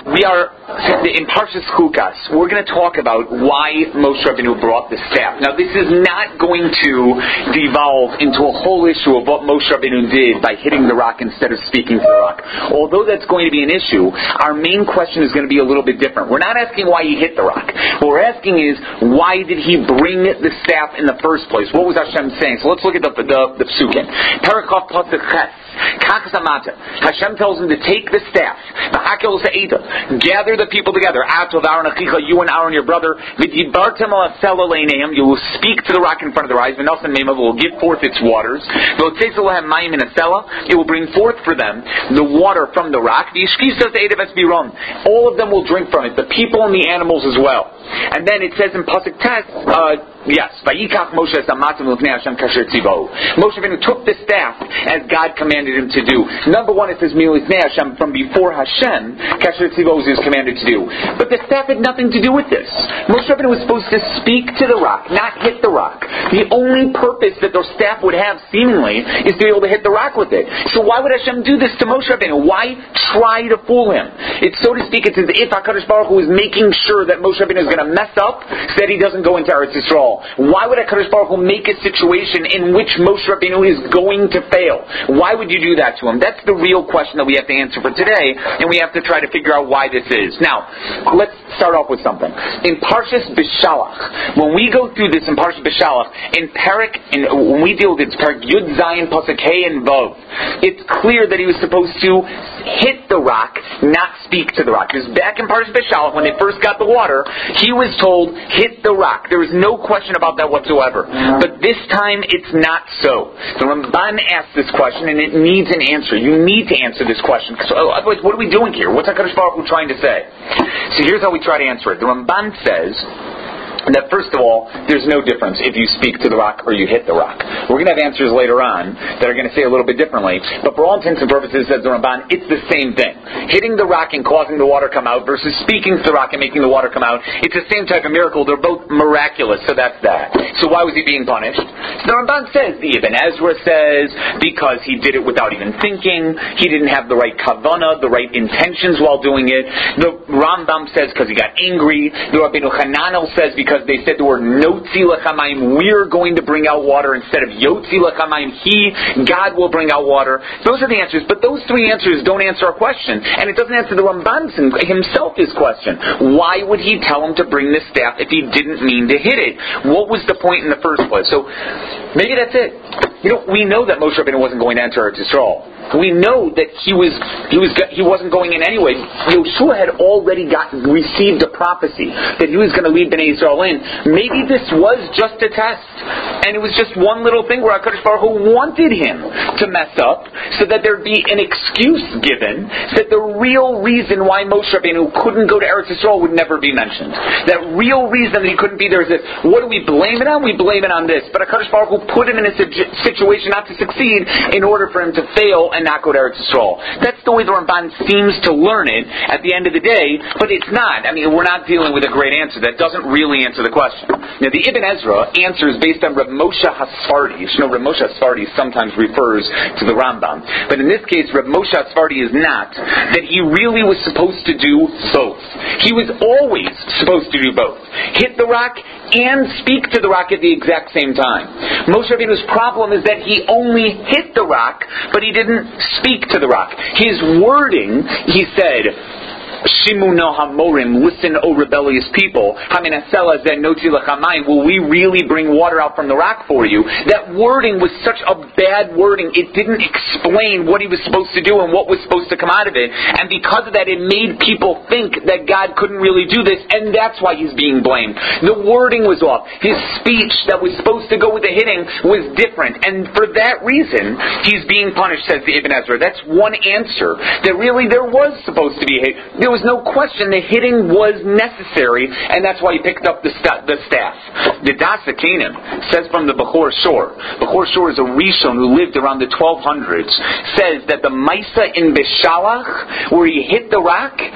We are in Parshas Chukas. We're going to talk about why Moshe Rabbeinu brought the staff. Now, this is not going to devolve into a whole issue of what Moshe Rabbeinu did by hitting the rock instead of speaking to the rock. Although that's going to be an issue, our main question is going to be a little bit different. We're not asking why he hit the rock. What we're asking is, why did he bring the staff in the first place? What was Hashem saying? So let's look at the psukim. Parakhov Pasuk Ches. Hashem tells him to take the staff, gather the people together, you and Aaron your brother, you will speak to the rock in front of their eyes, it will give forth its waters, it will bring forth for them the water from the rock, all of them will drink from it, the people and the animals as well. And then it says in Pasuk Tes, Moshe Rabbeinu took the staff as God commanded him to do. Number one, it says Hashem, from before Hashem, Kasher Tzivos is commanded to do. But the staff had nothing to do with this. Moshe Rabbeinu was supposed to speak to the rock, not hit the rock. The only purpose that the staff would have, seemingly, is to be able to hit the rock with it. So why would Hashem do this to Moshe Rabbeinu? Why try to fool him? It's, so to speak, it's as if HaKadosh Baruch Hu is making sure that Moshe Rabbeinu is going to mess up so that he doesn't go into Eretz Yisrael. Why would HaKadosh Baruch Hu make a situation in which Moshe Rabbeinu is going to fail? Why would you do that to him? That's the real question that we have to answer for today, and we have to try to figure out why this is. Now, let's start off with something. In Parshas Bishalach, when we go through this in Parshas Bishalach, when we deal with it, Parak Yud Zayin Pasuk Hey and Vav, it's clear that he was supposed to hit the rock, not speak to the rock. Because back in Parshas Bishalach, when they first got the water, he was told, hit the rock. There was no question about that whatsoever. But this time, it's not so. The Ramban asked this question, and it needs an answer. You need to answer this question. So, otherwise, what are we doing here? What's HaKadosh Baruch Hu trying to say? So here's how we try to answer it. The Ramban says that first of all, there's no difference if you speak to the rock or you hit the rock. We're going to have answers later on that are going to say a little bit differently, but for all intents and purposes, says the Ramban, it's the same thing. Hitting the rock and causing the water come out versus speaking to the rock and making the water come out, it's the same type of miracle. They're both miraculous, so that's that. So why was he being punished? So the Ramban says, the Ibn Ezra says, because he did it without even thinking, he didn't have the right kavanah, the right intentions while doing it. The Rambam says because he got angry. The Rabbeinu Hananel says because they said the word Notzi Lechamayim, we're going to bring out water instead of Yotzi Lechamayim, God will bring out water. Those are the answers, but those three answers don't answer our question, and it doesn't answer the Ramban himself his question. Why would he tell him to bring this staff if he didn't mean to hit it? What was the point in the first place? So maybe that's it. We know that Moshe Rabbeinu wasn't going to enter Eretz Yisrael. We know that he wasn't going in anyway. Yoshua had already received a prophecy that he was going to lead Bnei Yisrael in. Maybe this was just a test, and it was just one little thing where HaKadosh Baruch Hu wanted him to mess up, so that there'd be an excuse given, that the real reason why Moshe Rabbeinu couldn't go to Eretz Yisrael would never be mentioned. That real reason that he couldn't be there is this. What do we blame it on? We blame it on this. But HaKadosh Baruch Hu put him in a situation not to succeed in order for him to fail and not go to Eretz Yisrael. That's the way the Ramban seems to learn it at the end of the day, but it's not. I mean, we're not dealing with a great answer. That doesn't really answer the question. Now, the Ibn Ezra answers based on Rav Moshe Hasfardi. Rav Moshe Hasfardi sometimes refers to the Rambam. But in this case, Rav Moshe Hasfardi is not. That he really was supposed to do both. He was always supposed to do both. Hit the rock and speak to the rock at the exact same time. Moshe Rabbeinu's problem is that he only hit the rock, but he didn't speak to the rock. His wording, he said, Shimu no hamorim, listen, O rebellious people. Will we really bring water out from the rock for you? That wording was such a bad wording. It didn't explain what he was supposed to do and what was supposed to come out of it. And because of that, it made people think that God couldn't really do this, and that's why he's being blamed. The wording was off. His speech that was supposed to go with the hitting was different. And for that reason, he's being punished, says the Ibn Ezra. That's one answer. That really there was supposed to be a hit. There was no question the hitting was necessary, and that's why he picked up the staff. The Das Akanim says from the Bechor Shor. Bechor Shor is a Rishon who lived around the 1200s. Says that the Maisa in Bishalach, where he hit the rock,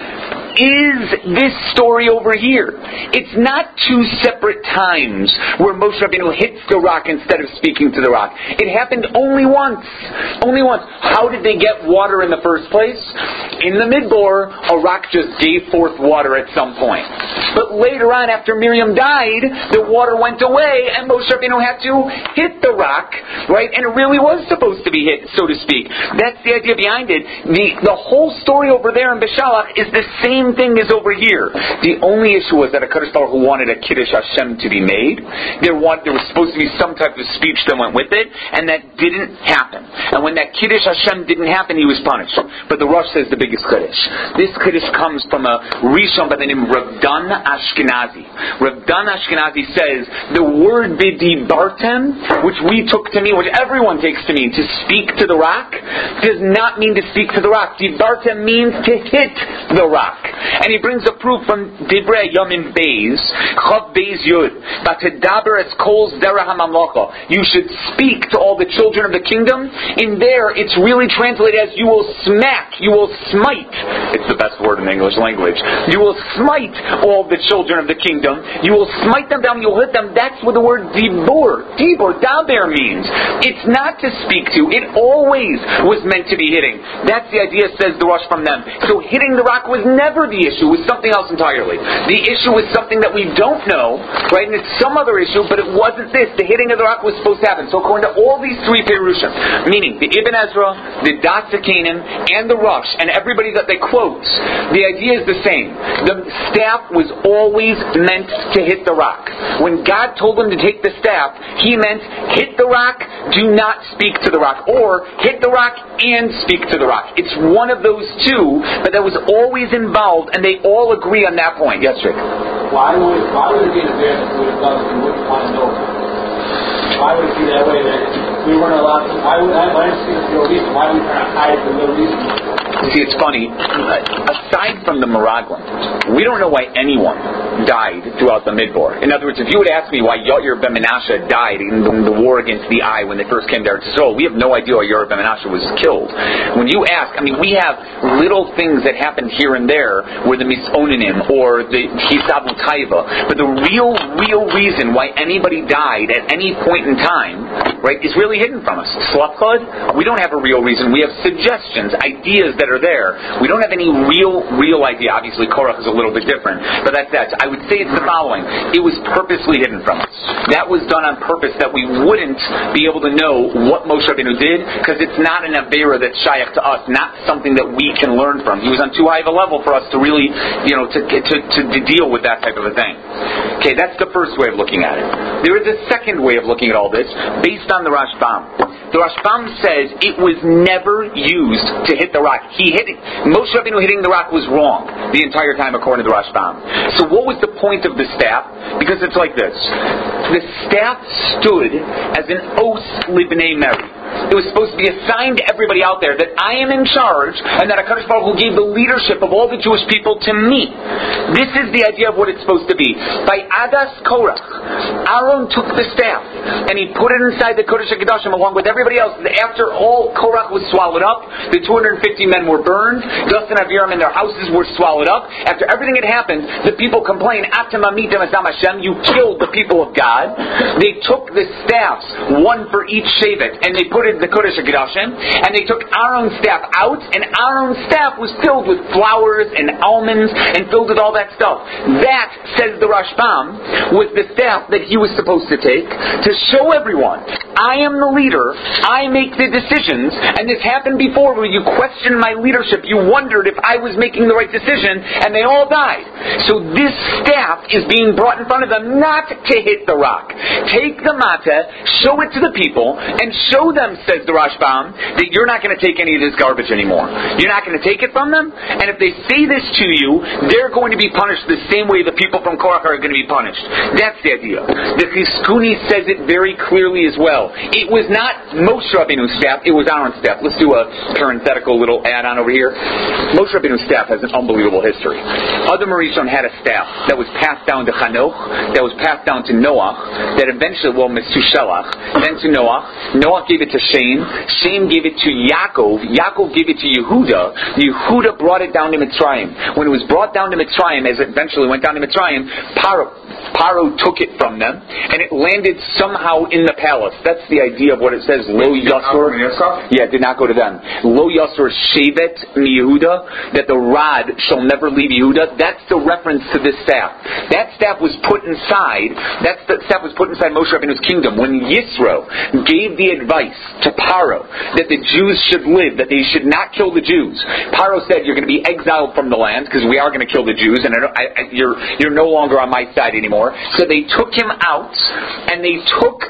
is this story over here. It's not two separate times where Moshe Rabbeinu hits the rock instead of speaking to the rock. It happened only once. Only once. How did they get water in the first place? In the Midbar, a rock just gave forth water at some point. But later on, after Miriam died, the water went away, and Moshe Rabbeinu had to hit the rock, right? And it really was supposed to be hit, so to speak. That's the idea behind it. The whole story over there in Beshalach is the same thing as over here. The only issue was that HaKadosh Baruch Hu wanted a Kiddush Hashem to be made. There was supposed to be some type of speech that went with it, and that didn't happen. And when that Kiddush Hashem didn't happen, he was punished. But the Rosh says the biggest Kiddush. This Kiddush comes from a Rishon by the name of Rav Dan Ashkenazi. Rav Dan Ashkenazi says the word B'dibartem, which we took to mean, which everyone takes to mean, to speak to the rock, does not mean to speak to the rock. Dibartem means to hit the rock. And he brings a proof from Divrei Yomim Beis, Chav Beis Yud, Batedaber es kol zera hamamlacha. You should speak to all the children of the kingdom. In there, it's really translated as you will smack, you will smite. It's the best word in the English language. You will smite all the children of the kingdom. You will smite them down, you'll hit them. That's what the word dibur, daber means. It's not to speak to. It always was meant to be hitting. That's the idea, says the Rosh from them. So hitting the rock was never the issue. It was something else entirely. The issue was something that we don't know, right? And it's some other issue, but it wasn't this. The hitting of the rock was supposed to happen. So according to all these three Perushim, meaning the Ibn Ezra, the Das Canaan, and the Rosh, and everybody that they quote, the idea is the same. The staff was always meant to hit the rock. When God told them to take the staff, He meant hit the rock, do not speak to the rock, or hit the rock and speak to the rock. It's one of those two, but that was always involved, and they all agree on that point. Yes, Rick? Why would it be an event that would have done it and wouldn't want to know? Why would it be that way that we weren't allowed to? Why would I see the real reason? Why are we trying to hide the real reason? See, it's funny. Aside from the Meraglim, we don't know why anyone died throughout the Midbar. In other words, if you would ask me why Yair ben Menashe died in the war against the Ai when they first came to Eretz Yisrael, we have no idea why Yair ben Menashe was killed. When you ask, we have little things that happened here and there, where the Misonanim or the Hisabu Taiva, but the real reason why anybody died at any point in time, right, is really hidden from us. Slapchad, we don't have a real reason. We have suggestions, ideas that are there. We don't have any real idea. Obviously, Korach is a little bit different, but that's that. I would say it's the following. It was purposely hidden from us. That was done on purpose, that we wouldn't be able to know what Moshe Rabbeinu did, because it's not an Avera that's shayach to us, not something that we can learn from. He was on too high of a level for us to really, to deal with that type of a thing. Okay, that's the first way of looking at it. There is a second way of looking at all this, based on the Rashbam. The Rashbam says it was never used to hit the rock. Moshe Rabbeinu hitting the rock was wrong the entire time, according to the Rashbam. So what was the point of the staff? Because it's like this. The staff stood as an os libnei Meri. It was supposed to be assigned to everybody out there that I am in charge, and that HaKadosh Baruch Hu gave the leadership of all the Jewish people to me. This is the idea of what it's supposed to be. By Adas Korach, Aaron took the staff, and he put it inside the Kodesh HaKadoshim along with everybody else. After all Korach was swallowed up, the 250 men were burned, Dustin and Aviram and their houses were swallowed up. After everything had happened, the people complained, Atam amitem asam Hashem, you killed the people of God. They took the staffs, one for each Shevet, and they put it in the Kodesh HaKadoshim, and they took Aaron's staff out, and Aaron's staff was filled with flowers and almonds, and filled with all that stuff. That, says the Rashbam, was the staff that he was supposed to take, to show everyone, I am the leader, I make the decisions, and this happened before where you questioned my leadership, you wondered if I was making the right decision, and they all died. So this staff is being brought in front of them not to hit the rock. Take the mateh, show it to the people, and show them, says the Rashbam, that you're not going to take any of this garbage anymore. You're not going to take it from them, and if they say this to you, they're going to be punished the same way the people from Korach are going to be punished. That's the idea. The Chizkuni says it very clearly as well. It was not Moshe Rabbeinu's staff, it was Aaron's staff. Let's do a parenthetical little add-on over here. Moshe Rabbeinu's staff has an unbelievable history. Adam Rishon had a staff that was passed down to Chanoch, that was passed down to Noach, that eventually, Metushelach, then to Noach. Noach gave it to it to Shem. Shem gave it to Yaakov. Yaakov gave it to Yehuda. Yehuda brought it down to Mitzrayim. When it was brought down to Mitzrayim, as it eventually went down to Mitzrayim, Paro took it from them, and it landed somehow in the palace. That's the idea of what it says, Lo Yasur. Yeah, it did not go to them. Lo Yasur Shevet Mi Yehuda, that the rod shall never leave Yehuda. That's the reference to this staff. That staff was put inside, Moshe Rabbeinu's kingdom. When Yisro gave the advice to Paro that the Jews should live, that they should not kill the Jews, Paro said, you're going to be exiled from the land, because we are going to kill the Jews, and you're no longer on my side anymore. So they took him out, and they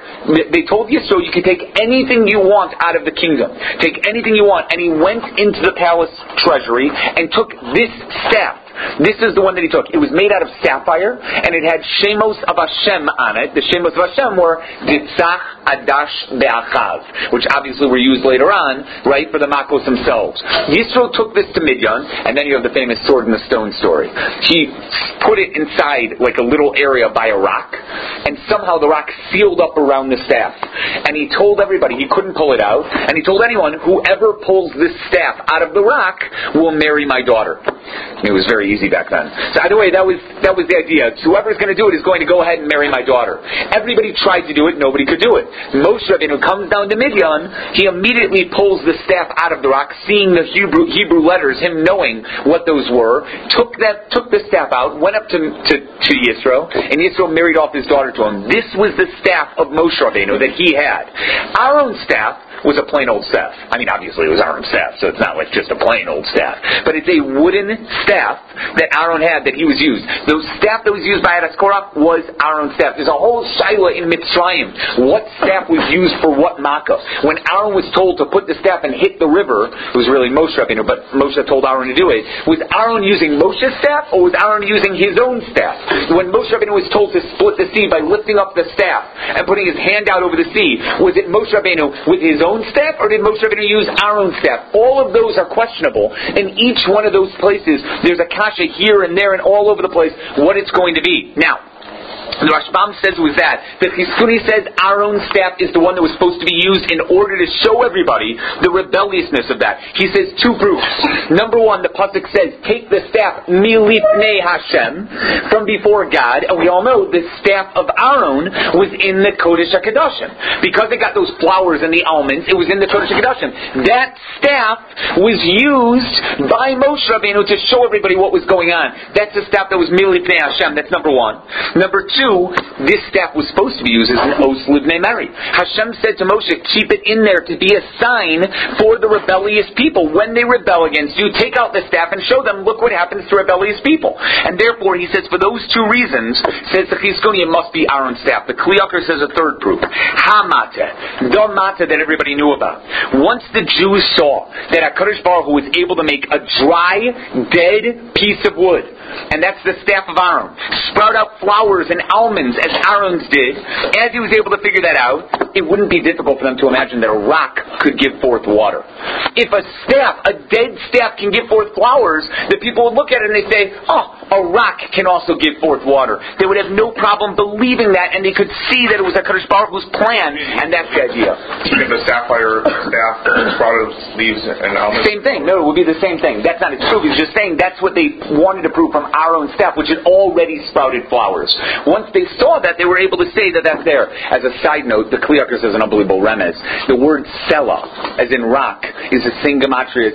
told Yisro, you can take anything you want out of the kingdom. Take anything you want. And he went into the palace treasury and took this staff. This is the one that he took. It was made out of sapphire, and it had Shemos of Hashem on it. The Shemos of Hashem were Ditzach, Adash, Be'achav, which obviously were used later on, right, for the Makos themselves. Yisro took this to Midian, and then you have the famous sword and the stone story. He put it inside like a little area by a rock, and somehow the rock sealed up around the staff. And he told everybody he couldn't pull it out, and he told anyone, whoever pulls this staff out of the rock will marry my daughter. It was very easy back then. So either way, that was the idea. So whoever's going to do it is going to go ahead and marry my daughter. Everybody tried to do it. Nobody could do it. Moshe Rabbeinu comes down to Midian. He immediately pulls the staff out of the rock, seeing the Hebrew letters, him knowing what those were, took the staff out, went up to Yisro, and Yisro married off his daughter to him. This was the staff of Moshe Rabbeinu that he had. Aaron's staff was a plain old staff. I mean, obviously it was Aaron's staff, so it's not like just a plain old staff. But it's a wooden staff that Aaron had that he was used. The staff that was used by Adas Korach was Aaron's staff. There's a whole shaila in Mitzrayim. What staff was used for what makkah? When Aaron was told to put the staff and hit the river, it was really Moshe Rabbeinu, but Moshe told Aaron to do it. Was Aaron using Moshe's staff, or was Aaron using his own staff? When Moshe Rabbeinu was told to split the sea by lifting up the staff and putting his hand out over the sea, was it Moshe Rabbeinu with his own staff, or did Moshe Rabbeinu use Aaron's staff? All of those are questionable. In each one of those places, there's a kasha here and there and all over the place what it's going to be. Now, the Rashbam says it was that. The Chizkuni says Aaron's staff is the one that was supposed to be used in order to show everybody the rebelliousness of that. He says two proofs. Number one, the pasuk says, take the staff milifnei Hashem, from before God, and we all know the staff of Aaron was in the Kodesh HaKadoshim. Because it got those flowers and the almonds, it was in the Kodesh HaKadoshim. That staff was used by Moshe Rabbeinu to show everybody what was going on. That's the staff that was milifnei Hashem. That's number one. Number two, this staff was supposed to be used as an os livnei Mary. Hashem said to Moshe, keep it in there to be a sign for the rebellious people. When they rebel against you, take out the staff and show them, look what happens to rebellious people. And therefore, he says, for those two reasons, says the Chizkuni, it must be Aaron's staff. The Kli Yakar says a third proof. Ha-mateh, the mateh that everybody knew about. Once the Jews saw that HaKadosh Baruch Hu was able to make a dry, dead piece of wood, and that's the staff of Aaron, sprout out flowers and almonds as Aaron's did, as he was able to figure that out, it wouldn't be difficult for them to imagine that a rock could give forth water. If a dead staff can give forth flowers, the people would look at it and they say, oh, a rock can also give forth water. They would have no problem believing that, and they could see that it was HaKadosh Baruch Hu's plan, and that's the idea. Even the sapphire staff sprouted leaves and almonds? Same thing. No, it would be the same thing. That's not true. He's just saying that's what they wanted to prove from Aaron's staff, which had already sprouted flowers. Once they saw that, they were able to say that that's there. As a side note, the Kli Yakar says an unbelievable remez. The word Sela, as in rock, is the same gematria as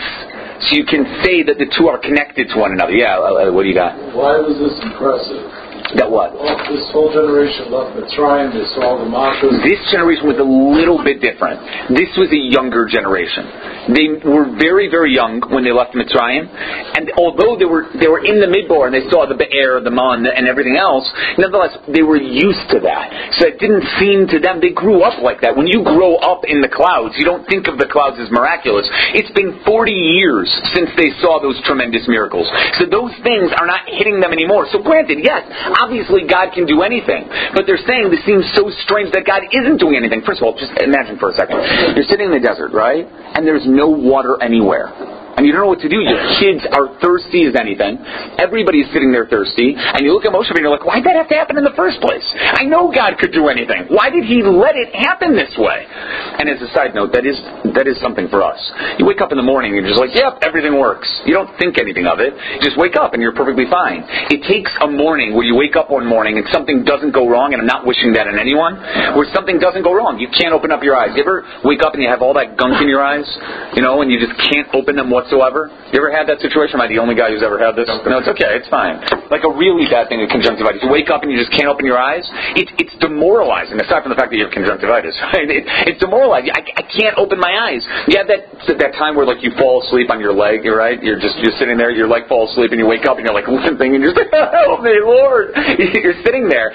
8. So you can say that the two are connected to one another. Yeah, what do you got? Why was this impressive? That what? Well, this whole generation left Mitzrayim, they saw the makkahs. This generation was a little bit different. This was a younger generation. They were very, very young when they left Mitzrayim, and although they were in the Midbar and they saw the Be'er, the Man, and everything else, nonetheless, they were used to that. So it didn't seem to them, they grew up like that. When you grow up in the clouds, you don't think of the clouds as miraculous. It's been 40 years since they saw those tremendous miracles. So those things are not hitting them anymore. So granted, yes, obviously God can do anything, but they're saying this seems so strange that God isn't doing anything. First of all, just imagine for a second. You're sitting in the desert, right? And there's no water anywhere. and you don't know what to do. Your kids are thirsty as anything. Everybody's sitting there thirsty. And you look at Moshe Rabbeinu and you're like, why did that have to happen in the first place? I know God could do anything. Why did he let it happen this way? And as a side note, that is something for us. You wake up in the morning and you're just like, yep, everything works. You don't think anything of it. You just wake up and you're perfectly fine. It takes a morning where you wake up one morning and something doesn't go wrong, and I'm not wishing that on anyone, where something doesn't go wrong. You can't open up your eyes. You ever wake up and you have all that gunk in your eyes, and you just can't open them whatsoever? You ever had that situation? Am I the only guy who's ever had this? No, it's okay. It's fine. Like a really bad thing with conjunctivitis. You wake up and you just can't open your eyes. It's demoralizing, aside from the fact that you have conjunctivitis. Right? It's demoralizing. I can't open my eyes. You have that time where you fall asleep on your leg, right? You're sitting there, your leg falls asleep, and you wake up and you're limping, and you're just like, help me, Lord. You're sitting there.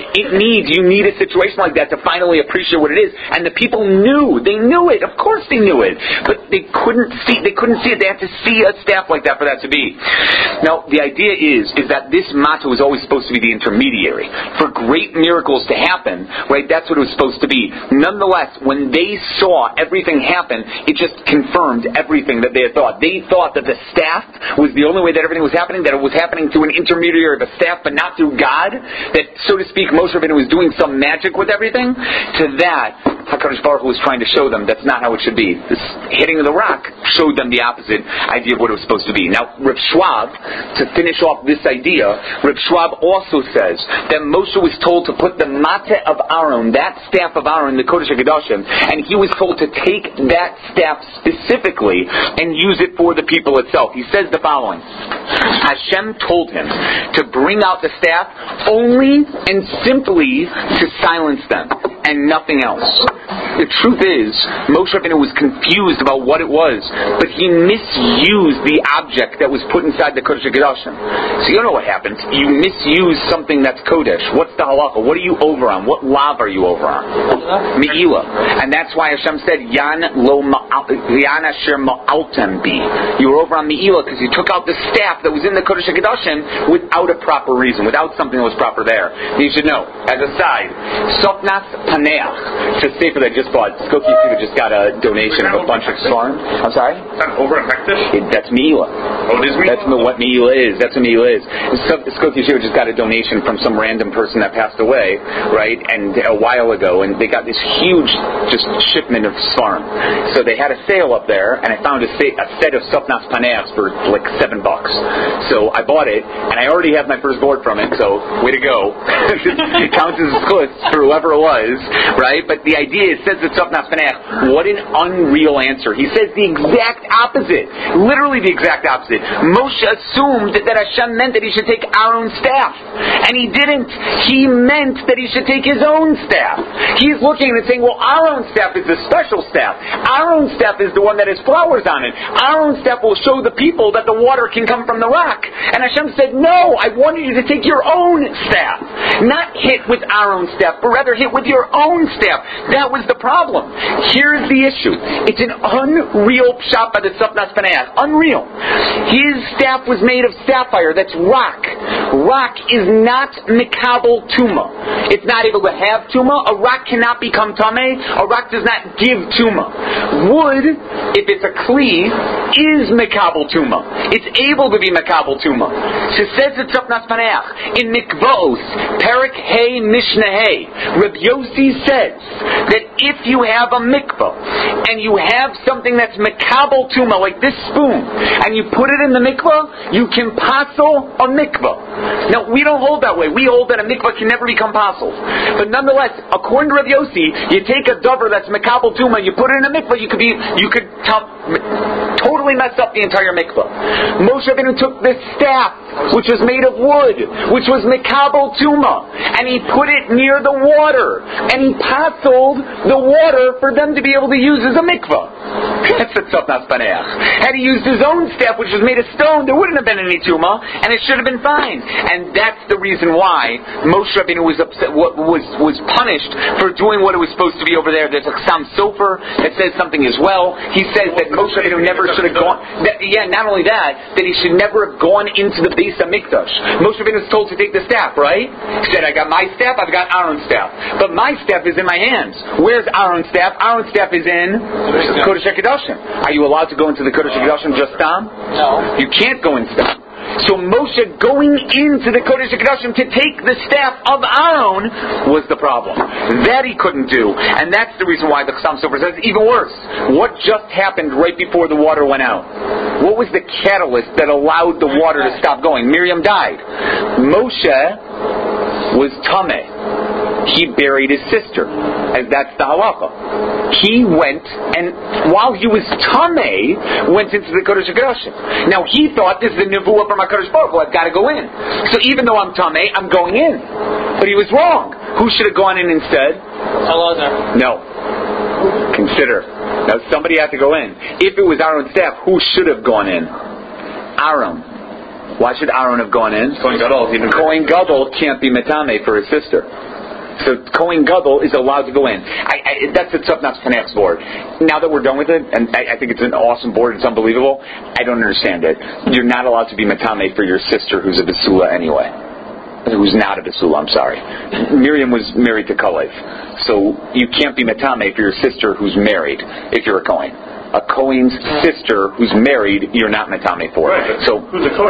You need a situation like that to finally appreciate what it is. And the people knew. They knew it. Of course they knew it. But they couldn't see it. They had to see a staff like that for that to be. Now, the idea is that this motto is always supposed to be the intermediary. For great miracles to happen, right, that's what it was supposed to be. Nonetheless, when they saw everything happen, it just confirmed everything that they had thought. They thought that the staff was the only way that everything was happening, that it was happening through an intermediary of a staff, but not through God. That, so to speak, Moshe Rabbeinu was doing some magic with everything. To that, HaKadosh Baruch Hu was trying to show them that's not how it should be. This hitting of the rock showed them the opposite idea of what it was supposed to be. Now, Reb Schwab, to finish off this idea, Reb Schwab also says that Moshe was told to put the Mateh of Aaron, that staff of Aaron, the Kodesh HaKadoshim, and he was told to take that staff specifically and use it for the people itself. He says the following: Hashem told him to bring out the staff only and simply to silence them, and nothing else. The truth is, Moshe Rabbeinu was confused about what it was, but he misused the object that was put inside the Kodesh HaKadoshim. So you know what happens. You misuse something that's Kodesh. What's the halacha? What are you over on? What lav are you over on? Me'ilah. And that's why Hashem said, Yan asher ma'altem bi. You were over on Me'ilah because you took out the staff that was in the Kodesh HaKadoshim without a proper reason, without something that was proper there. You should know, as a side, Sofnas Paneach, to say for that just bought, Skokie Yeshiva just got a donation of a bunch of farm. I'm sorry? Is that over in Hektish? That's Me'ilah. Oh, it is Me'ilah? That's what Me'ilah is. That's what Me'ilah is. Skokie Yeshiva just got a donation from some random person that passed away, right, and a while ago, and they got this huge just shipment of farm. So they had a sale up there, and I found a set of Sofnas Paneachs for like $7. So I bought it, and I already have my first board from it, so way to go. It counts as a schus for whoever it was, right? But the idea is, says the Sofnas Paneach, what an unreal answer. He says the exact opposite. Literally the exact opposite. Moshe assumed that Hashem meant that he should take Aaron's staff. And he didn't. He meant that he should take his own staff. He's looking and saying, well, Aaron's staff is the special staff. Aaron's staff is the one that has flowers on it. Aaron's staff will show the people that the water can come from the rock. And Hashem said, no, I wanted you to take your own staff. Not hit with Aaron's staff, but rather hit with your own staff. That was the problem. Here's the issue. It's an unreal pshat by the Sofnas Paneach. Unreal. His staff was made of sapphire. That's rock. Rock is not mikabel tuma. It's not able to have tuma. A rock cannot become tameh. A rock does not give tuma. Wood, if it's a kli, is mikabel tuma. It's able to be mikabel tuma. So says the Sofnas Paneach in Mikvos, Perik Hey Mishnah Hey, Reb Yossi says that if you have a mikvah and you have something that's mikabel tuma, like this spoon, and you put it in the mikvah, you can passel a mikvah. Now, we don't hold that way. We hold that a mikvah can never become passel. But nonetheless, according to Rav Yossi, you take a dover that's mikabel tuma, you put it in a mikvah, you could totally mess up the entire mikvah. Moshe Rabbeinu took this staff, which was made of wood, which was mikabel tuma, and he put it near the water, and he passeled the water for them to be able to use as a mikvah. That's the Sofnas Paneach. Had he used his own staff, which was made of stone, there wouldn't have been any tuma, and it should have been fine. And that's the reason why Moshe Rabbeinu was upset, was punished for doing what it was supposed to be over there. There's a Chassam Sofer that says something as well. He says that Moshe Rabbeinu never should have gone. Not only that he should never have gone into the Beis HaMikdash. Moshe Rabbeinu was told to take the staff, right? He said, I got my staff, I've got Aaron's staff. But my staff is in my hands. Where's Aaron's staff? Aaron's staff is in Kodesh HaKadoshim. HaKadoshim. Are you allowed to go into the Kodesh HaKadoshim just stam? No. You can't go in stam. So Moshe going into the Kodesh HaKadoshim to take the staff of Aaron was the problem. That he couldn't do. And that's the reason why the Chassam Sofer says even worse. What just happened right before the water went out? What was the catalyst that allowed the water to stop going? Miriam died. Moshe was Tameh. He buried his sister, as that's the halacha. He went, and while he was Tameh, went into the Kodesh HaKadoshim. Now he thought, this is the nevuah from HaKadosh Baruch Hu, I've got to go in. So even though I'm Tameh, I'm going in. But he was wrong. Who should have gone in instead? Elazar. No. Consider. Now somebody had to go in. If it was Aaron's staff, who should have gone in? Aaron. Why should Aaron have gone in? Kohen Gadol can't be Metame for his sister. So Kohen Gadol is allowed to go in. That's the Tzavnat's Panach's board. Now that we're done with it, and I think it's an awesome board, it's unbelievable, I don't understand it. You're not allowed to be Metame for your sister who's a Basula anyway. Who's not a Basula, I'm sorry. Miriam was married to Kalev. So you can't be Metame for your sister who's married if you're a Kohen. A Kohen's sister who's married, you're not Metame for. Right, so who's a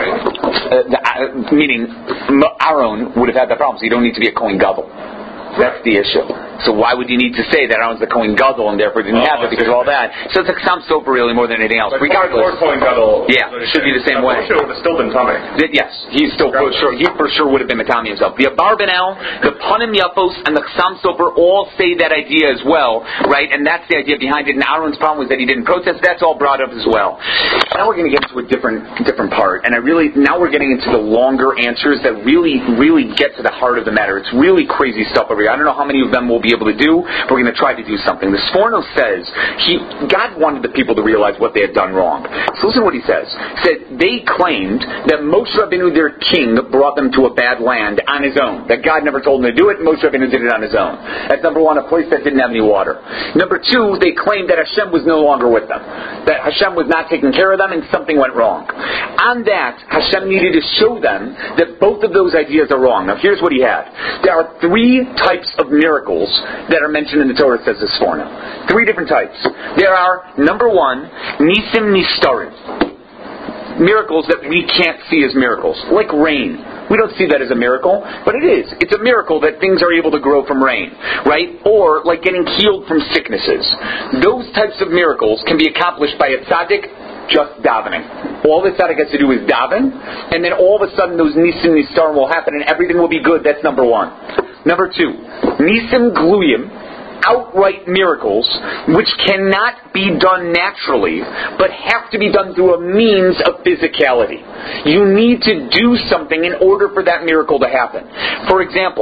Kohen? Meaning Aaron would have had that problem, so you don't need to be a Kohen Gadol. That's the issue. So why would you need to say that Aaron's the Kohen Gadol and therefore didn't have it because of all that? So it's a Chassam Sofer really more than anything else. But regardless, Kohen Gadol, yeah, it should be the same way. Moshe would have still been Tameh. Yes, he's still for sure. He for sure would have been Metami himself. The Abar Ben El, the Panim Yafos, and the Chassam Sofer all say that idea as well, right? And that's the idea behind it. And Aaron's problem was that he didn't protest. That's all brought up as well. Now we're going to get into a different part, and now we're getting into the longer answers that really get to the heart of the matter. It's really crazy stuff over here. I don't know how many of them we'll be able to do. We're going to try to do something. The Sforno says God wanted the people to realize what they had done wrong. So listen to what he says. He said they claimed that Moshe Rabbeinu, their king, brought them to a bad land on his own. That God never told him to do it. Moshe Rabbeinu did it on his own. That's number one, a place that didn't have any water. Number two, they claimed that Hashem was no longer with them. That Hashem was not taking care of them and something went wrong. On that, Hashem needed to show them that both of those ideas are wrong. Now here's what he had. There are three types of miracles that are mentioned in the Torah, says this Sforno. Three different types. There are, number one, Nisim Nistarim. Miracles that we can't see as miracles. Like rain. We don't see that as a miracle, but it is. It's a miracle that things are able to grow from rain, right? Or like getting healed from sicknesses. Those types of miracles can be accomplished by a tzaddik just davening. All the tzaddik has to do is daven, and then all of a sudden those Nisim Nistarim will happen and everything will be good. That's number one. Number two, Nisim Gluyim, outright miracles, which cannot be done naturally, but have to be done through a means of physicality. You need to do something in order for that miracle to happen. For example,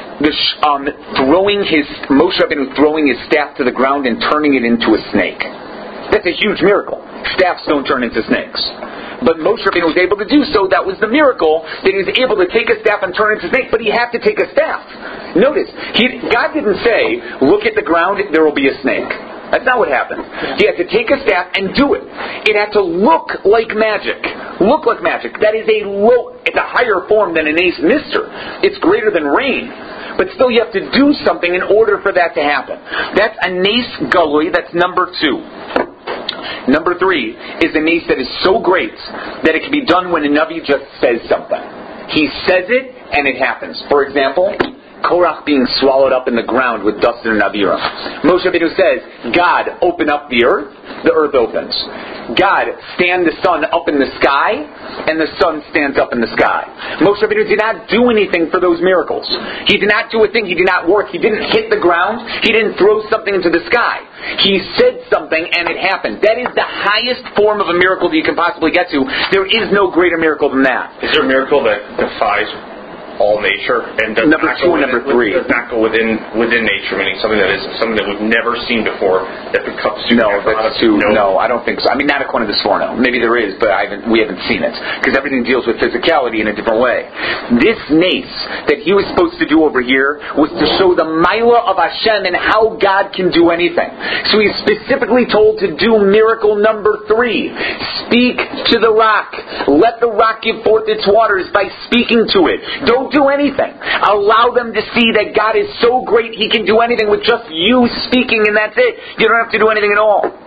Moshe Rabbeinu throwing his staff to the ground and turning it into a snake. That's a huge miracle. Staffs don't turn into snakes. But Moshe Rabbeinu was able to do so. That was the miracle, that he was able to take a staff and turn it into a snake, but he had to take a staff. Notice, God didn't say, look at the ground, there will be a snake. That's not what happened. He had to take a staff and do it. It had to look like magic. Look like magic. That is it's a higher form than an ace mister. It's greater than rain. But still you have to do something in order for that to happen. That's a nes galui. That's number two. Number three is a nes that is so great that it can be done when a Navi just says something. He says it and it happens. For example, Korach being swallowed up in the ground with dust and Aviram. Moshe Rabbeinu says, God, open up the earth opens. God, stand the sun up in the sky, and the sun stands up in the sky. Moshe Rabbeinu did not do anything for those miracles. He did not do a thing, he did not work, he didn't hit the ground, he didn't throw something into the sky. He said something and it happened. That is the highest form of a miracle that you can possibly get to. There is no greater miracle than that. Is there a miracle that defies all nature and does number two and number three does not go within nature, meaning something that we've never seen before that becomes no, that's too no, I don't think so. I mean, not according to Sforno. Maybe there is, but we haven't seen it because everything deals with physicality in a different way. This nace that he was supposed to do over here was to show the Maila of Hashem and how God can do anything. So he's specifically told to do miracle number 3. Speak to the rock. Let the rock give forth its waters by speaking to it. Don't do anything. Allow them to see that God is so great He can do anything with just you speaking and that's it. You don't have to do anything at all.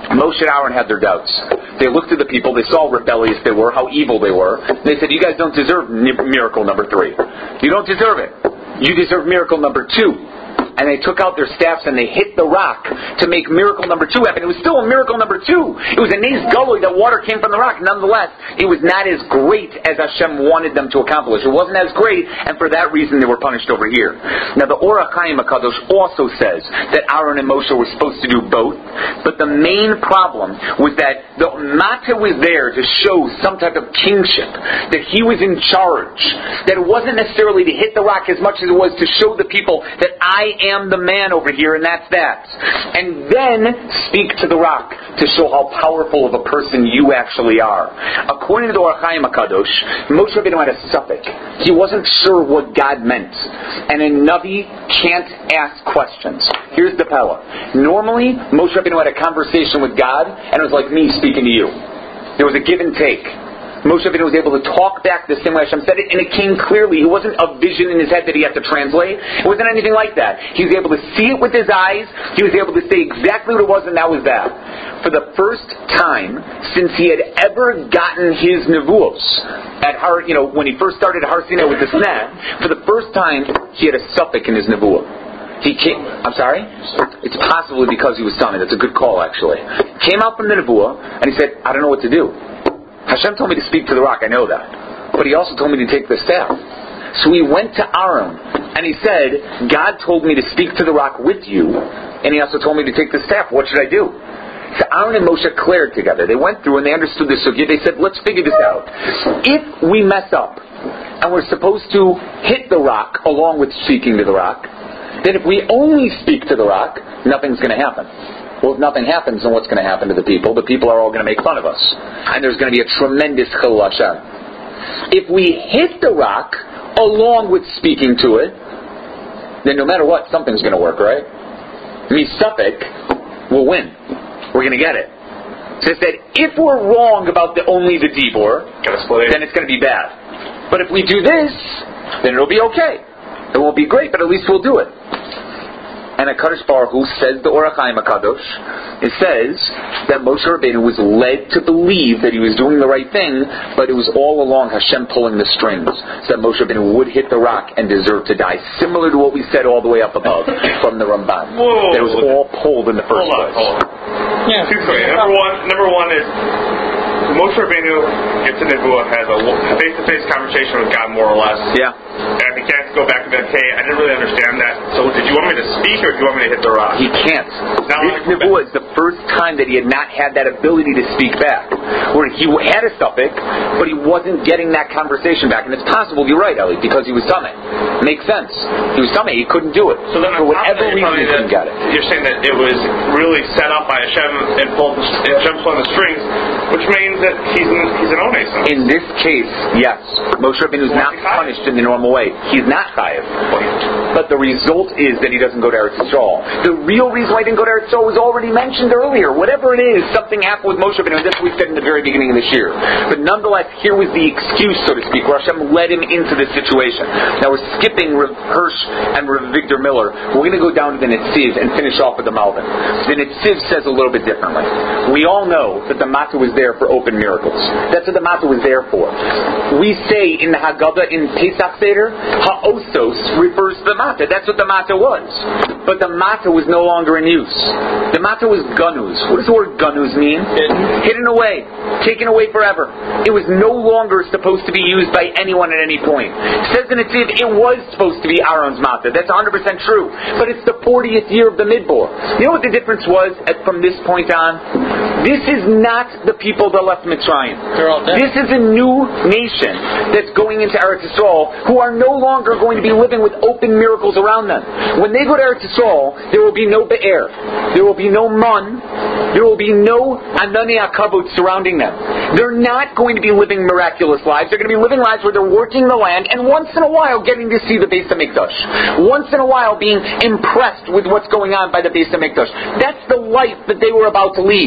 Moshe and Aaron had their doubts. They looked at the people, they saw how rebellious they were, how evil they were. They said, you guys don't deserve miracle number 3. You don't deserve it. You deserve miracle number 2. And they took out their staffs and they hit the rock to make miracle number 2 happen. It was still a miracle number 2. It was a nes galoi that water came from the rock. Nonetheless, it was not as great as Hashem wanted them to accomplish. It wasn't as great, and for that reason they were punished over here. Now the Or HaChaim HaKadosh also says that Aaron and Moshe were supposed to do both, but the main problem was that the Mata was there to show some type of kingship, that he was in charge, that it wasn't necessarily to hit the rock as much as it was to show the people that I am the man over here, and that's that. And then speak to the rock to show how powerful of a person you actually are. According to the Or HaChaim HaKadosh, Moshe Rabbeinu had a suffix. He wasn't sure what God meant. And a Navi can't ask questions. Here's the Pella. Normally, Moshe Rabbeinu had a conversation with God, and it was like me speaking to you. There was a give and take. Moshe Rabbeinu was able to talk back the same way Hashem said it, and it came clearly. It wasn't a vision in his head that he had to translate. It wasn't anything like that. He was able to see it with his eyes. He was able to say exactly what it was, and that was that. For the first time since he had ever gotten his nevuos at when he first started Har Sinai with the Sneh, for the first time he had a suffix in his nevuah. He came. I'm sorry? It's possibly because he was tummy. That's a good call, actually. Came out from the nevuah, and he said, I don't know what to do. Hashem told me to speak to the rock, I know that. But he also told me to take the staff. So he went to Aaron, and he said, God told me to speak to the rock with you, and he also told me to take the staff. What should I do? So Aaron and Moshe cleared together. They went through and they understood the sugya. They said, let's figure this out. If we mess up, and we're supposed to hit the rock along with speaking to the rock, then if we only speak to the rock, nothing's going to happen. Well, if nothing happens, then what's going to happen to the people? The people are all going to make fun of us. And there's going to be a tremendous chilul Hashem. If we hit the rock along with speaking to it, then no matter what, something's going to work, right? Misafek will win. We're going to get it. So it said, if we're wrong about only the dibur, then it's going to be bad. But if we do this, then it'll be okay. It won't be great, but at least we'll do it. And HaKadosh Baruch Hu says the Or HaChaim HaKadosh, it says that Moshe Rabbeinu was led to believe that he was doing the right thing, but it was all along Hashem pulling the strings, so that Moshe Rabbeinu would hit the rock and deserve to die, similar to what we said all the way up above from the Ramban. Whoa. That it was all pulled in the first place. Hold on. Yeah. Number one is Moshe Rabbeinu gets a nevuah, has a face-to-face conversation with God, more or less. Yeah. And he can't go back and be like, hey, I didn't really understand that. So did you want me to speak or do you want me to hit the rock? He can't. This nevuah is the first time that he had not had that ability to speak back. Where he had a suffix, but he wasn't getting that conversation back. And it's possible, you're right, Eli, because he was tummy. Makes sense. He was tummy, he couldn't do it. So then for whatever reason he couldn't get it. You're saying that it was really set up by Hashem and Hashem pulling the strings, which means that he's an ones. In this case, yes. Moshe Rabbeinu is not punished in the normal way. He's not chayav. But the result is that he doesn't go to Eretz Yisrael. The real reason why he didn't go to Eretz Yisrael was already mentioned earlier. Whatever it is, something happened with Moshe Rabbeinu. That's what we said in the very beginning of this year. But nonetheless, here was the excuse, so to speak, where Hashem led him into this situation. Now we're skipping Rav Hirsch and Rav Victor Miller. We're going to go down to the Netziv and finish off with the Malvin. The Netziv says a little bit differently. We all know that the Matzah was there for open miracles. That's what the Matzah was there for. We say in the Haggadah in Pesach Seder, Ha'osos refers to the Matzah. That's what the Matzah was. But the Matzah was no longer in use. The Matzah was ganuz. What does the word ganuz mean? Hidden away. Taken away forever. It was no longer supposed to be used by anyone at any point. It says in Netziv, it was supposed to be Aaron's Matzah. That's 100% true. But it's the 40th year of the Midbar. You know what the difference was from this point on? This is not the people that left Mitzrayim. This is a new nation that's going into Eretz Yisrael who are no longer going to be living with open miracles around them. When they go to Eretz Yisrael, there will be no Be'er. There will be no Mun. There will be no Anani Akavot surrounding them. They're not going to be living miraculous lives. They're going to be living lives where they're working the land and once in a while getting to see the Beis HaMikdash. Once in a while being impressed with what's going on by the Beis HaMikdash. That's the life that they were about to lead.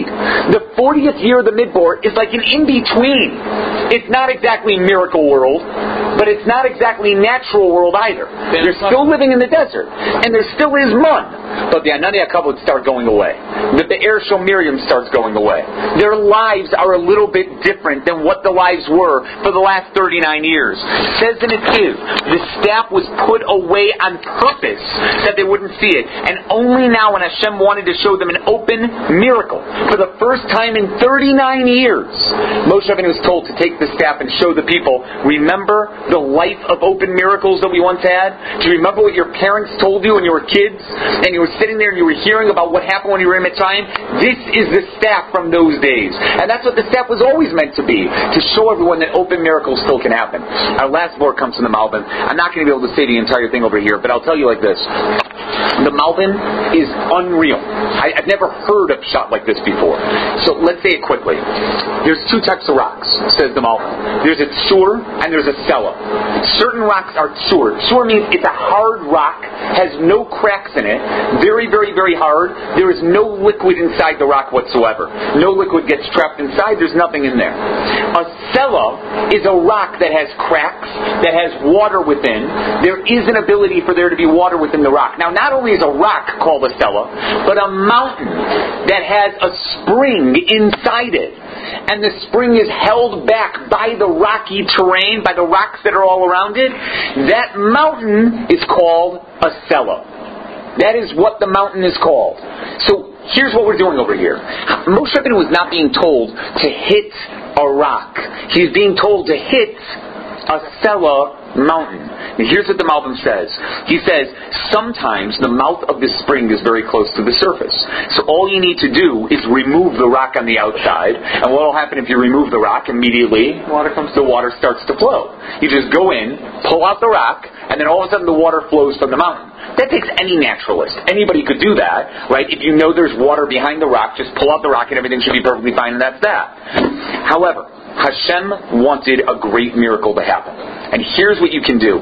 The 40th year of the Midbar is like an in-between. It's not exactly miracle world, but it's not exactly natural world either. They're still living in the desert, and there still is mun. But the Anani HaKavod start going away. The Be'er Shel Miriam starts going away. Their lives are a little bit different than what the lives were for the last 39 years. Says in Netiv, the staff was put away on purpose that they wouldn't see it. And only now when Hashem wanted to show them an open miracle, for the first time in 39 years, Moshe Rabbeinu was told to take the staff and show the people, remember the life of open miracles that we once had? Do you remember what your parents told you when you were kids? And you were sitting there and you were hearing about what happened when you were in Mitzrayim? This is the staff from those days. And that's what the staff was always meant to be, to show everyone that open miracles still can happen. Our last board comes from the Malbim. I'm not going to be able to say the entire thing over here, but I'll tell you like this. The Malbim is unreal. I've never heard of shot like this before. So let's say it quickly. There's two types of rocks, says the Malbim. There's a tsur and there's a sela. Certain rocks are tsur. Tsur means it's a hard rock, has no cracks in it, very, very, very hard. There is no liquid inside the rock whatsoever. No liquid gets trapped inside. There's nothing in there. A sela is a rock that has cracks, that has water within. There is an ability for there to be water within the rock. Now, not only is a rock called a sela, but a mountain that has a spring inside it. And the spring is held back by the rocky terrain, by the rocks that are all around it. That mountain is called a sela. That is what the mountain is called. So here's what we're doing over here. Moshe Rabbeinu was not being told to hit a rock. He's being told to hit a sela mountain. And here's what the Malbim says. He says, sometimes the mouth of the spring is very close to the surface. So all you need to do is remove the rock on the outside. And what will happen if you remove the rock? Immediately, the water starts to flow. You just go in, pull out the rock, and then all of a sudden the water flows from the mountain. That takes any naturalist. Anybody could do that, right? If you know there's water behind the rock, just pull out the rock and everything should be perfectly fine, and that's that. However, Hashem wanted a great miracle to happen. And here's what you can do.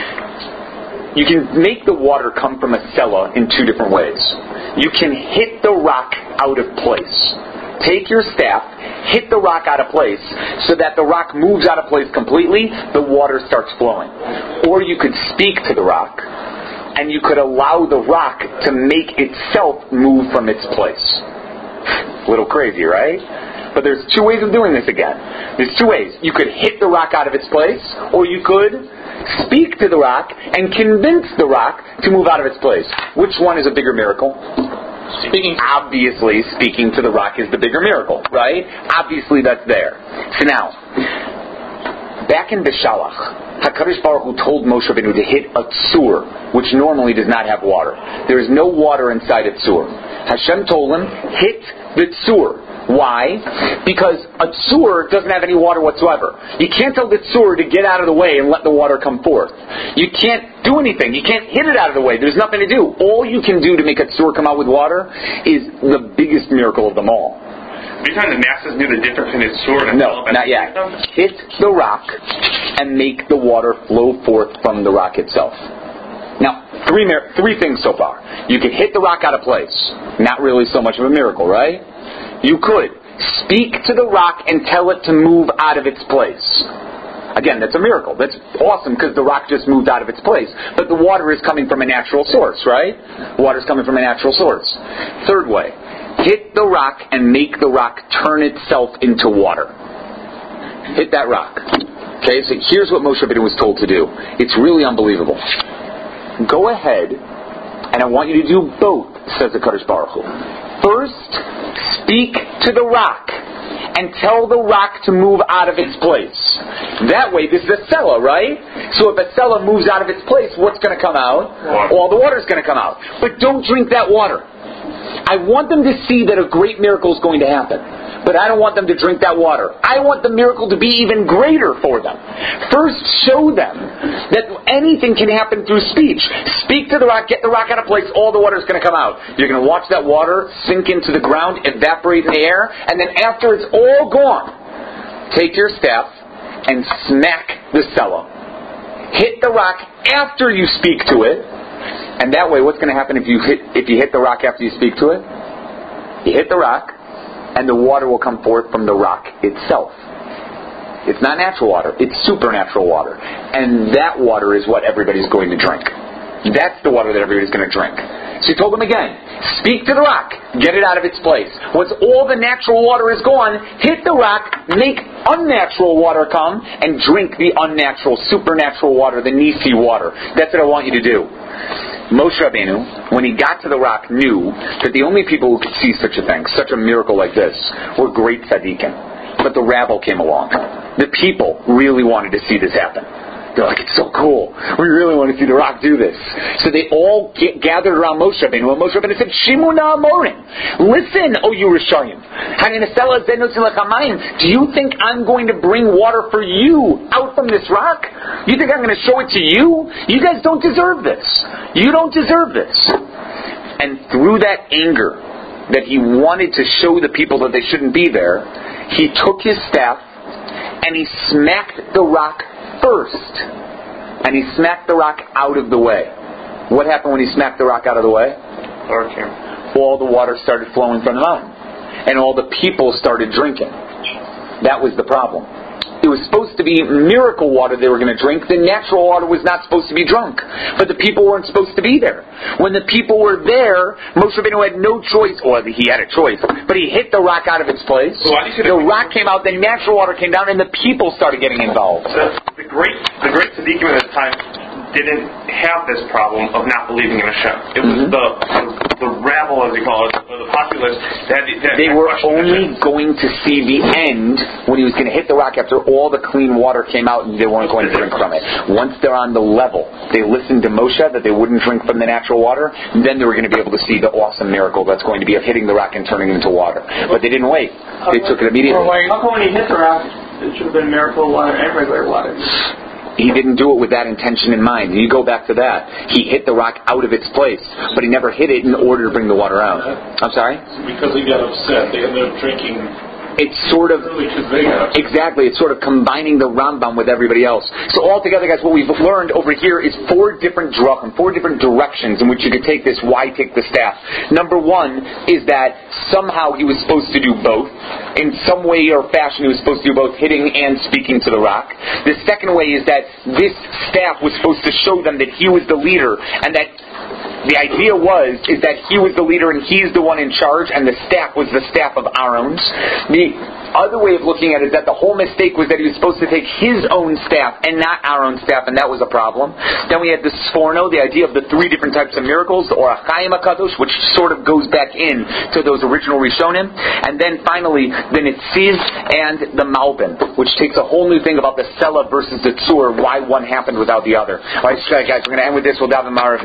You can make the water come from a sela in two different ways. You can hit the rock out of place. Take your staff, hit the rock out of place, so that the rock moves out of place completely, the water starts flowing. Or you could speak to the rock, and you could allow the rock to make itself move from its place. A little crazy, right? But there's two ways of doing this again. There's two ways. You could hit the rock out of its place, or you could speak to the rock and convince the rock to move out of its place. Which one is a bigger miracle? Obviously, speaking to the rock is the bigger miracle, right? Obviously, that's there. So now, back in Beshalach, HaKadosh Baruch Hu told Moshe Rabbeinu to hit a tsur, which normally does not have water. There is no water inside a tsur. Hashem told him, hit the tsur. Why? Because a tsur doesn't have any water whatsoever. You can't tell the tsur to get out of the way and let the water come forth. You can't do anything. You can't hit it out of the way. There's nothing to do. All you can do to make a tsur come out with water is the biggest miracle of them all. Are you telling the masses knew the difference between a tsur and a No, not yet. Hit the rock and make the water flow forth from the rock itself. Now, three things so far. You could hit the rock out of place. Not really so much of a miracle, right? You could speak to the rock and tell it to move out of its place. Again, that's a miracle. That's awesome because the rock just moved out of its place. But the water is coming from a natural source, right? Water is coming from a natural source. Third way, hit the rock and make the rock turn itself into water. Hit that rock. Okay, so here's what Moshe Rabbeinu was told to do. It's really unbelievable. Go ahead, and I want you to do both, says the HaKadosh Baruch Hu. First, speak to the rock and tell the rock to move out of its place. That way, this is a sela, right? So if a sela moves out of its place, what's going to come out? All the water's going to come out. But don't drink that water. I want them to see that a great miracle is going to happen. But I don't want them to drink that water. I want the miracle to be even greater for them. First, show them that anything can happen through speech. Speak to the rock, get the rock out of place, all the water is going to come out. You're going to watch that water sink into the ground, evaporate in the air, and then after it's all gone, take your staff and smack the sela. Hit the rock after you speak to it, and that way what's going to happen if you hit the rock after you speak to it? You hit the rock, and the water will come forth from the rock itself. It's not natural water. It's supernatural water. And that water is what everybody's going to drink. That's the water that everybody's going to drink. So he told them again, speak to the rock, get it out of its place. Once all the natural water is gone, hit the rock, make unnatural water come, and drink the unnatural, supernatural water, the Nisi water. That's what I want you to do. Moshe Rabbeinu, when he got to the rock, knew that the only people who could see such a thing, such a miracle like this, were great tzaddikim. But the rabble came along. The people really wanted to see this happen. They're like, it's so cool. We really want to see the rock do this. So they all gathered around Moshe Rabbeinu. And Moshe Rabbeinu said, Shimuna Amorim. Listen, O you Rishayim. Do you think I'm going to bring water for you out from this rock? You think I'm going to show it to you? You guys don't deserve this. You don't deserve this. And through that anger that he wanted to show the people that they shouldn't be there, he took his staff and he smacked the rock first. And he smacked the rock out of the way. What happened when he smacked the rock out of the way? All the water started flowing from the mountain. And all the people started drinking. That was the problem. It was supposed to be miracle water they were going to drink. The natural water was not supposed to be drunk. But the people weren't supposed to be there. When the people were there, Moshe Rabbeinu had no choice. Or he had a choice. But he hit the rock out of its place. The rock came out, the natural water came down, and the people started getting involved. The great tzaddikim at this time didn't have this problem of not believing in Hashem. It was the rabble, as we call it, or the populace, that they were only going to see the end when he was going to hit the rock after all the clean water came out and they weren't going to drink from it. Once they're on the level, they listened to Moshe that they wouldn't drink from the natural water, and then they were going to be able to see the awesome miracle that's going to be of hitting the rock and turning it into water. But they didn't wait. They took it immediately. How come when he hit the rock, it should have been miracle water and regular water? He didn't do it with that intention in mind. You go back to that. He hit the rock out of its place, but he never hit it in order to bring the water out. I'm sorry? Because he got upset. They ended up drinking. It's sort of, exactly, it's sort of combining the Rambam with everybody else. So altogether, guys, what we've learned over here is 4 different drachim, 4 different directions in which you could take this, why take the staff. Number 1 is that somehow he was supposed to do both. In some way or fashion, he was supposed to do both hitting and speaking to the rock. The second way is that this staff was supposed to show them that he was the leader, and that the idea is that he was the leader and he's the one in charge, and the staff was the staff of Aaron's. The other way of looking at it is that the whole mistake was that he was supposed to take his own staff and not Aaron's staff, and that was a problem. Then we had the Sforno, the idea of the 3 different types of miracles, the Orach Chaim HaKadosh, which sort of goes back in to those original Rishonim. And then finally, the Netziv and the Malbim, which takes a whole new thing about the Sela versus the Tzur, why one happened without the other. Alright, guys, we're going to end with this. We'll daven Marav.